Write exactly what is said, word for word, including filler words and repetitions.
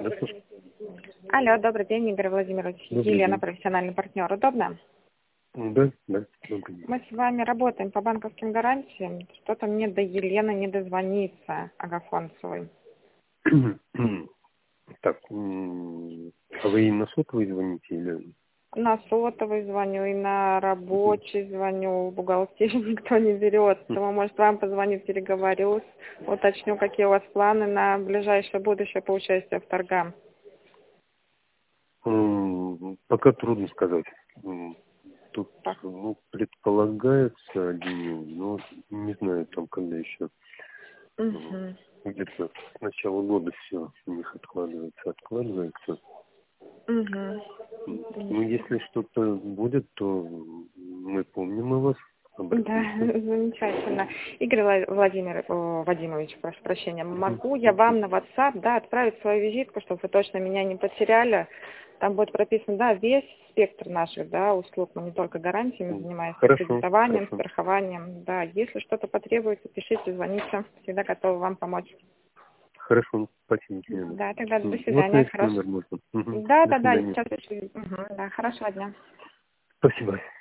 Да, слушай. Алло, добрый день, Игорь Владимирович. Добрый Елена, день. профессиональный партнер. Удобно? Да, да, добрый день. Мы с вами работаем по банковским гарантиям. Что-то мне до Елены не дозвонится, Агафонцевой. Так, м, а вы и на сотовый звоните или... На сотовый звоню и на рабочий звоню, в бухгалтерию никто не берет. Поэтому, может, вам позвоню, переговорю, уточню, какие у вас планы на ближайшее будущее по участию в торгах. М, Пока трудно сказать. М, Тут, Так. ну, предполагается один, но не знаю, там, когда еще. М, Угу. Где-то с начала года все у них откладывается, откладывается. Угу. М, Ну, если что-то будет, то мы помним о вас, Да, обратимся. замечательно. Игорь Вла- Владимир, о, Вадимович, прошу прощения, Мгм. могу я вам на WhatsApp, да, отправить свою визитку, чтобы вы точно меня не потеряли. Там будет прописан, да, весь спектр наших, да, услуг. Мы не только гарантиями М, занимаемся, Хорошо, кредитованием, хорошо. страхованием. Да, если что-то потребуется, пишите, звоните. Всегда готовы вам помочь. Хорошо, спасибо, Елена. Да, тогда до М, Вот на свидания. этот Хорошо. номер можно. Мгм. Да, До да, да, свидания. сейчас еще. Мгм, да, хорошего дня. Спасибо.